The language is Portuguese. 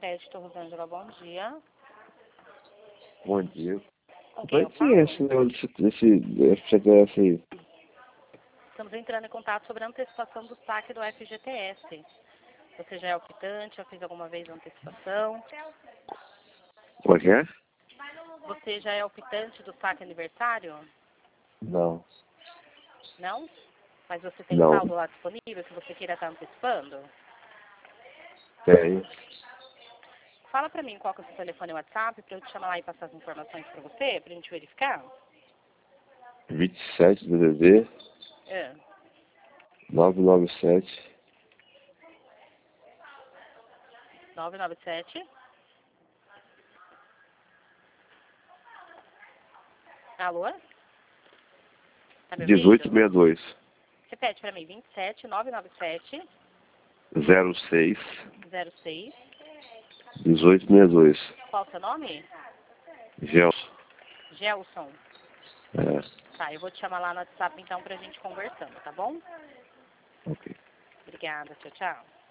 Crédito, Rosângela, bom dia. Bom dia. Com quem eu Quem falo? é esse FGTS aí? Estamos entrando em contato sobre a antecipação do saque do FGTS. Você já é optante, já fez alguma vez a antecipação? Como é que é? Você já é optante do saque aniversário? Não. Não? Mas você tem Não. saldo lá disponível que você queira estar antecipando? Tenho. Fala pra mim qual que é o seu telefone e WhatsApp pra eu te chamar lá e passar as informações pra você, pra gente verificar. 27 DDD É. 997 997. Alô? Tá me ouvindo? 1862 Repete pra mim, 27 997 06 06. 1862. Qual o seu nome? Gelson. Gelson. É. Tá, eu vou te chamar lá no WhatsApp então pra gente conversando, tá bom? Ok. Obrigada, tchau, tchau.